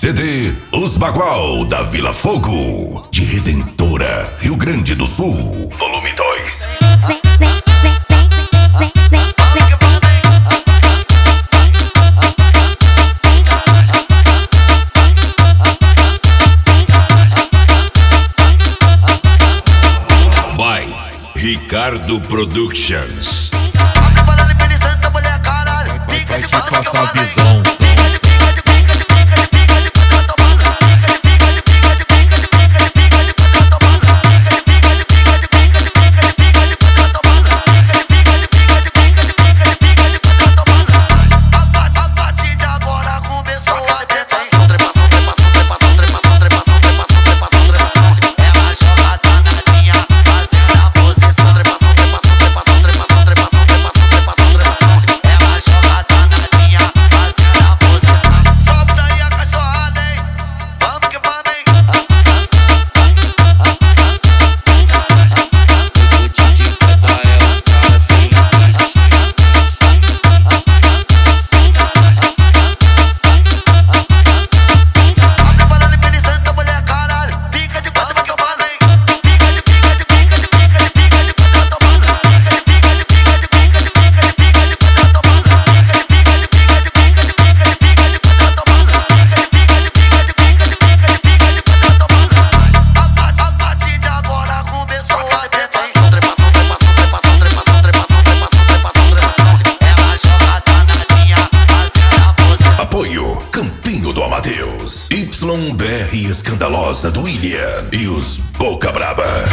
CD Os Bagual da Vila Fogo, de Redentora, Rio Grande do Sul, volume 2. By Ricardo Productions. Passa a visão. Campinho do Amadeus, YBR Escandalosa do William e os Boca Braba.